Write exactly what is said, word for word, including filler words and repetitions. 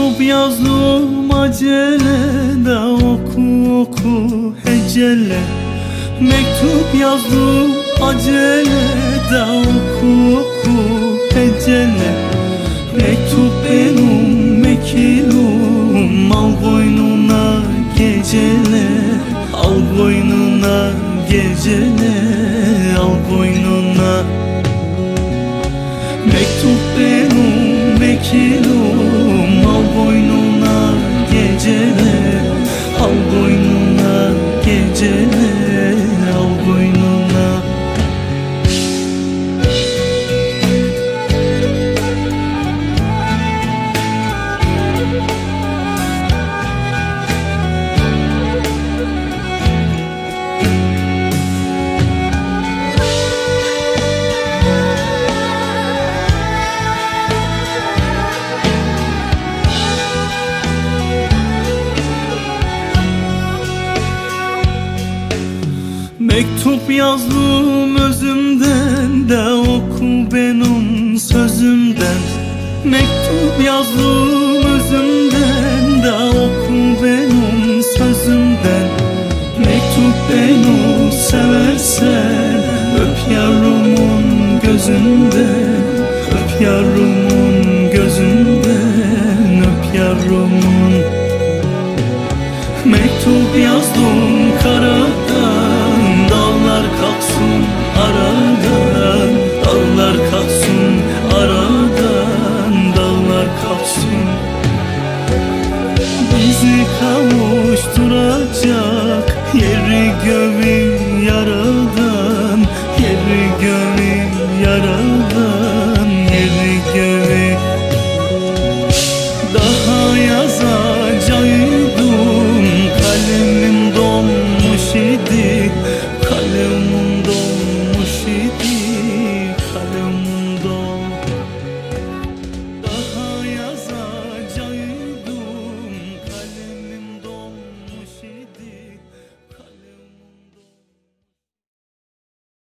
Mektup yazdım acele da oku oku hecele. Mektup yazdım acele da oku oku hecele. Mektup benim mekilum, al boynuna gecele. Al boynuna gecele, al boynuna. Mektup benim mekilum, al boynuna gecele. Al boynuna gecele, al boynuna. Mektup yazdım özümden de oku benim sözümden. Mektup yazdım özümden de oku benim sözümden. Mektup beni seversen öp yarumun gözünden. Öp yarumun gözünden, öp yarumun. Mektup yazdım